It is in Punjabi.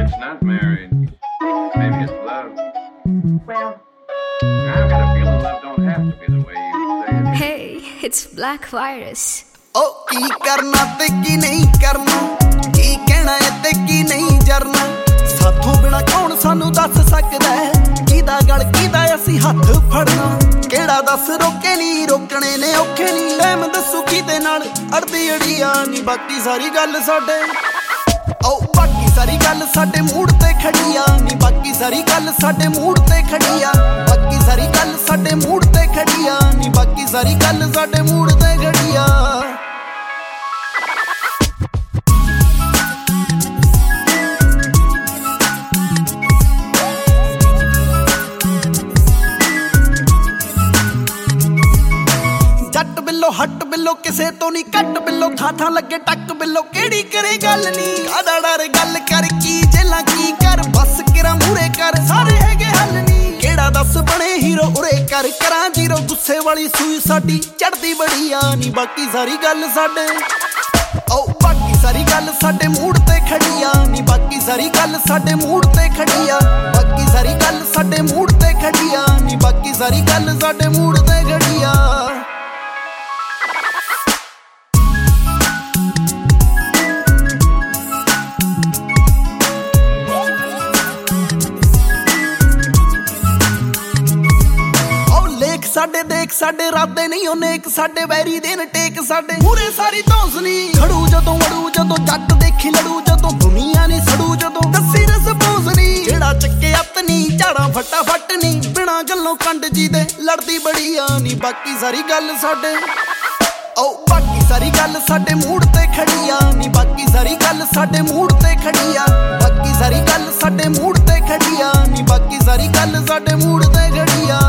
it's not married. Maybe it's love. Well, I've got a feeling love don't have to be the way you say it. Hey, it's Black Virus. Oh, ਕੀ ਕਰਨਾ ਤੇ ਕੀ ਨਹੀਂ ਕਰਨਾ, ਕੀ ਕਹਿਣਾ ਤੇ ਕੀ ਨਹੀਂ ਜਰਨਾ, ਸਾਥੋਂ ਬਿਨਾ ਕੌਣ ਸਾਨੂੰ ਦੱਸ ਸਕਦਾ ਹੈ, ਕਿਹਦਾ ਗਲ ਕਿਹਦਾ ਅਸੀਂ ਹੱਥ ਫੜਨਾ, ਕਿਹੜਾ ਦੱਸ ਰੋਕੇ ਨਹੀਂ ਰੋਕਣੇ ਨੇ ਔਖੇ ਨਹੀਂ, ਟਾਈਮ ਦੱਸੂ ਕਿਹਦੇ ਨਾਲ ਅੜਦੀ ਅੜੀਆਂ ਨਹੀਂ, ਬਾਕੀ ਸਾਰੀ ਗੱਲ ਸਾਡੇ ਬਾਕੀ ਸਾਰੀ ਗੱਲ ਸਾਡੇ ਮੂਡ ਤੇ ਖੜੀ ਆ ਨੀ, ਬਾਕੀ ਸਾਰੀ ਗੱਲ ਸਾਡੇ ਮੂਡ ਤੇ ਖੜੀ ਆ, ਬਾਕੀ ਸਾਰੀ ਗੱਲ ਸਾਡੇ ਮੂਡ ਤੇ ਖੜੀ ਆ ਨੀ, ਬਾਕੀ ਸਾਰੀ ਗੱਲ ਸਾਡੇ ਮੂਡ ਤੇ ਖੜੀ ਆ। ਜੱਟ ਬਿੱਲੋ ਹੱਟ ਬਿੱਲੋ ਕਿਸੇ ਤੋਂ ਨਹੀਂ ਕੱਟ ਬਿੱਲੋ, ਥਾਂ ਥਾਂ ਲੱਗੇ ਟੱਕ ਬਿੱਲੋ, ਕਿਹੜੀ ਕਰੇ ਗੱਲ ਨੀ, ਕਾਹਦਾ ਡਰ ਗੱਲ ਕਰ ਕੀ ਜੇਲਾਂ ਕੀ ਕਰ, ਬਸ ਕਿਰਾ ਮੂਰੇ ਕਰ ਸਾਰੇ ਹੈਗੇ ਹੱਲ ਨੀ, ਕਿਹੜਾ ਦੱਸ ਬਣੇ ਹੀਰੋ ਉਰੇ ਕਰ ਕਰਾਂ ਜੀਰੋ, ਗੁੱਸੇ ਵਾਲੀ ਸੂਈ ਸਾਡੀ ਚੜਦੀ ਬੜੀ ਆ ਨੀ, ਬਾਕੀ ਸਾਰੀ ਗੱਲ ਸਾਡੇ ਬਾਕੀ ਸਾਰੀ ਗੱਲ ਸਾਡੇ ਮੂਡ ਤੇ ਖੜੀ ਆ ਨੀ, ਬਾਕੀ ਸਾਰੀ ਗੱਲ ਸਾਡੇ ਮੂਡ ਤੇ ਖੜੀ ਆ, ਬਾਕੀ ਸਾਰੀ ਗੱਲ ਸਾਡੇ ਮੂਡ ਤੇ ਖੜੀ ਆ ਨੀ, ਬਾਕੀ ਸਾਰੀ ਗੱਲ ਸਾਡੇ ਮੂਡ ਤੇ ਖੜੀ ਆ। ਸਾਡੇ ਦੇਖ ਸਾਡੇ ਰਾਦੇ ਨਹੀਂ ਉਹਨੇ ਸਾਡੇ ਵੈਰੀ ਦੇਨ ਟੇਕ ਸਾਡੇ ਮੂਰੇ ਸਾਰੀ ਧੌਂਸਨੀ ਖੜੂ ਜਦੋਂ ਵੜੂ ਜਦੋਂ ਜੱਟ ਦੇਖੀ ਲੜੂ ਜਦੋਂ ਦੁਨੀਆ ਨੇ ਸੜੂ ਜਦੋਂ ਦੱਸੀ ਰਸਪੋਸ ਨੀ, ਜਿਹੜਾ ਚੱਕੇ ਆਪਣੀ ਝਾੜਾਂ ਫਟਾਫਟ ਨੀ, ਬਿਨਾ ਗੱਲੋਂ ਕੰਡ ਜੀ ਦੇ ਲੜਦੀ ਬੜੀ ਆ ਨੀ, ਬਾਕੀ ਸਾਰੀ ਗੱਲ ਸਾਡੇ ਬਾਕੀ ਸਾਰੀ ਗੱਲ ਸਾਡੇ ਮੂਡ ਤੇ ਖੜੀ ਆ ਨੀ, ਬਾਕੀ ਸਾਰੀ ਗੱਲ ਸਾਡੇ ਮੂਡ ਤੇ ਖੜੀ ਆ, ਬਾਕੀ ਸਾਰੀ ਗੱਲ ਸਾਡੇ ਮੂਡ ਤੇ ਖੜੀ ਆ ਨੀ, ਬਾਕੀ ਸਾਰੀ ਗੱਲ ਸਾਡੇ ਮੂਡ ਤੇ ਖੜੀ ਆ।